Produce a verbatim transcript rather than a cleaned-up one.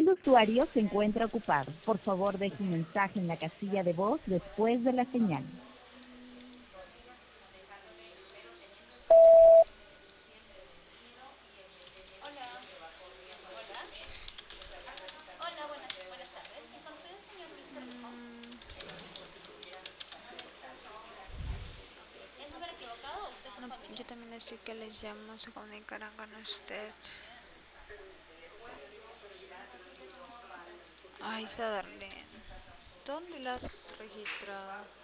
El usuario se encuentra ocupado. Por favor, deje un mensaje en la casilla de voz después de la señal. Hola, buenas, buenas tardes. ¿Se encontrará el señor Luis Torrijos? ¿Es número equivocado o usted es un No, yo familiar? también decía que les llamo, se comunicarán con usted. Ay, Sadarlene, ¿dónde la has registrado?